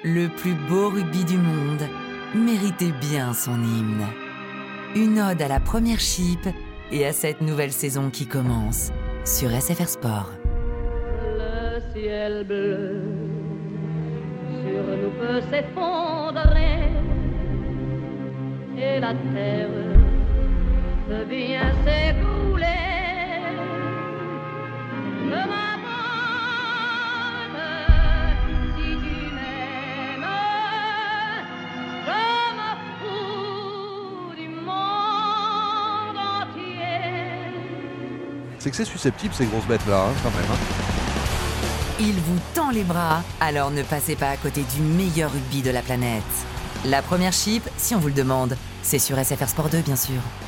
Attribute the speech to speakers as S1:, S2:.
S1: Le plus beau rugby du monde méritait bien son hymne. Une ode à la première chip et à cette nouvelle saison qui commence sur SFR Sport.
S2: Le ciel bleu sur nous peut s'effondrer et la terre peut bien s'écouler. Je m'abandonne si tu m'aimes, je me fous du monde entier.
S3: C'est que c'est susceptible ces grosses bêtes-là, quand même.
S1: Il vous tend les bras, alors ne passez pas à côté du meilleur rugby de la planète. La première chip, si on vous le demande, c'est sur SFR Sport 2 bien sûr.